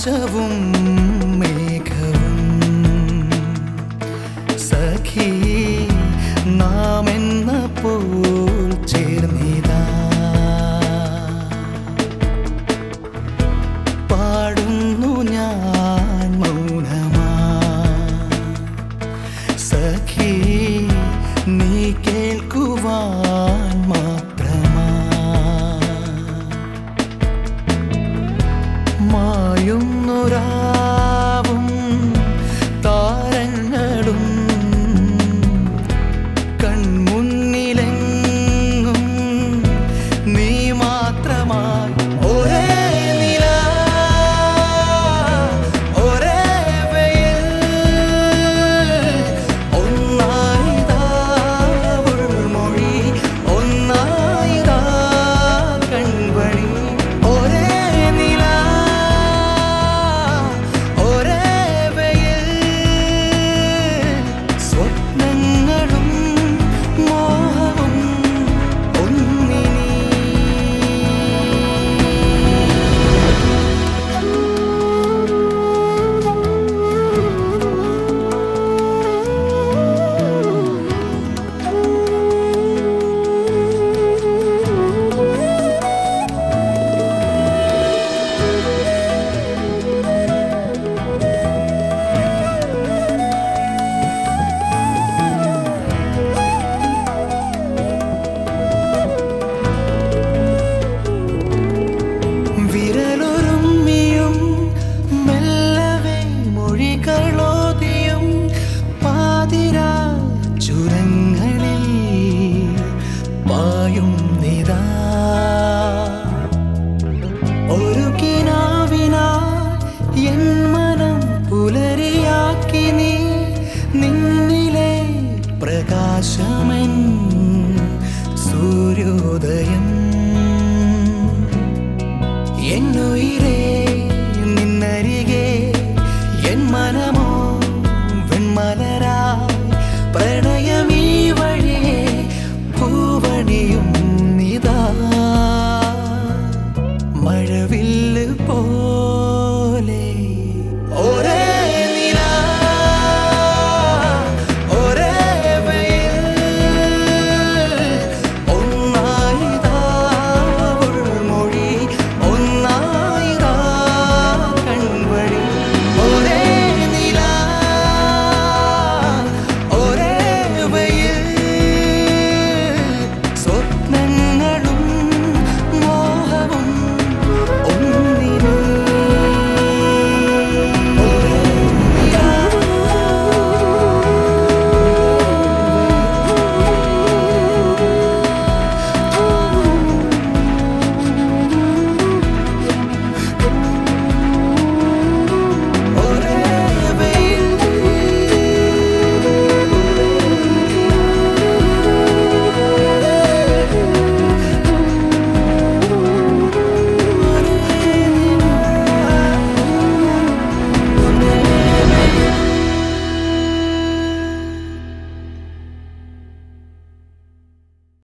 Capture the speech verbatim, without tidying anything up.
ആകാശവും മേഘവും സഖി നാം എന്ന പോൽ ചേർന്നിതാ പാടുന്നു ഞാൻ മൗനമാ സഖി നീ കേൾക്കുവാൻ മാത്രമാ മായുന്നൊരാവും താരങ്ങളും കൺമുന്നിലെങ്ങും നീ മാത്രമായി ഒരേ നില ഒരേ വെയിൽ ഒന്നായിതാ ഉൾമൊഴി ഒന്നായിതാ കൺവഴി ഒരേ നില ഒരേ വെയിൽ സ്വപ്നങ്ങളും മോഹവും ഒന്നിനി വിരലൊരുമ്മിയും മെല്ലവേ മൊഴികളോതിയും പാതിരാ ചുരങ്ങളിൽ പായും നിതാ ഒരു കിനാവിനാൽ എൻ മനം പുലരിയാക്കി നീ നിന്നിലെ പ്രകാശമൻ സൂര്യോദയം